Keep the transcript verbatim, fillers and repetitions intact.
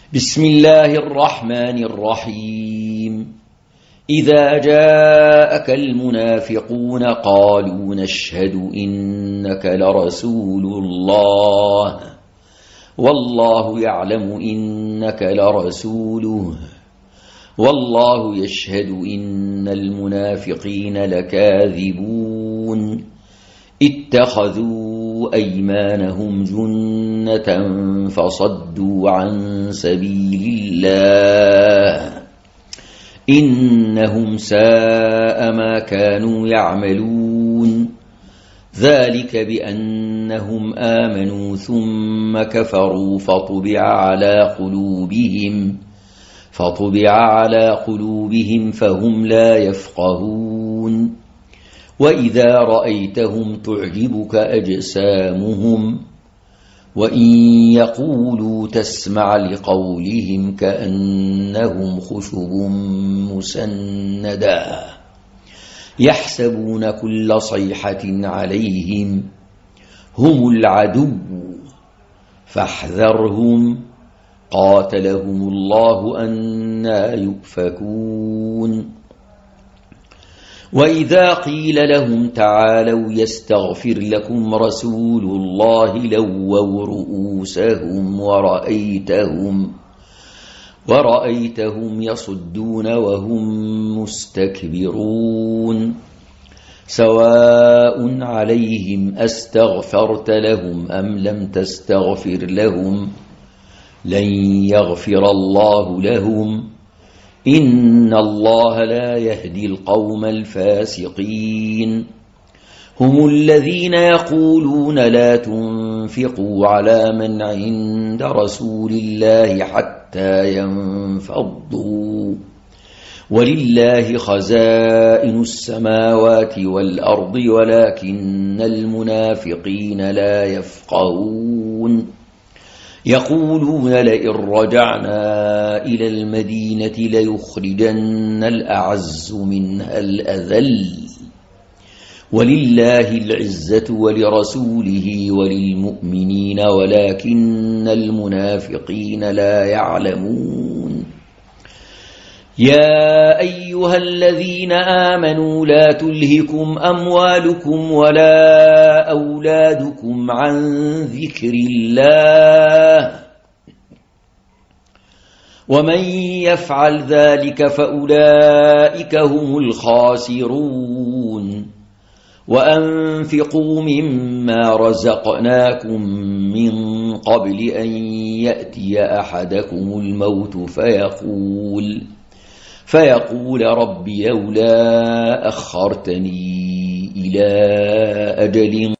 بسم الله الرحمن الرحيم إذا جاءك المنافقون قالوا نشهد إنك لرسول الله والله يعلم إنك لرسوله والله يشهد إن المنافقين لكاذبون اتخذوا أيمانهم جنة فصدوا عن سبيل الله إنهم ساء ما كانوا يعملون ذلك بأنهم آمنوا ثم كفروا فطبع على قلوبهم فطبع على قلوبهم فهم لا يفقهون وإذا رأيتهم تعجبك أجسامهم وإن يقولوا تسمع لقولهم كأنهم خشب مسندا يحسبون كل صيحة عليهم هم العدو فاحذرهم قاتلهم الله أنى يؤفكون وإذا قيل لهم تعالوا يستغفر لكم رسول الله لووا رؤوسهم ورأيتهم ورأيتهم يصدون وهم مستكبرون سواء عليهم أستغفرت لهم أم لم تستغفر لهم لن يغفر الله لهم إن الله لا يهدي القوم الفاسقين هم الذين يقولون لا تنفقوا على من عند رسول الله حتى ينفضوا ولله خزائن السماوات والأرض ولكن المنافقين لا يفقهون يقولون لئن رجعنا إلى المدينة ليخرجن الأعز منها الأذل ولله العزة ولرسوله وللمؤمنين ولكن المنافقين لا يعلمون يا أيها الذين آمنوا لا تلهكم أموالكم ولا أولادكم عن ذكر الله ومن يفعل ذلك فأولئك هم الخاسرون وأنفقوا مما رزقناكم من قبل أن يأتي أحدكم الموت فيقول فيقول رب لولا أخرتني إلى أجل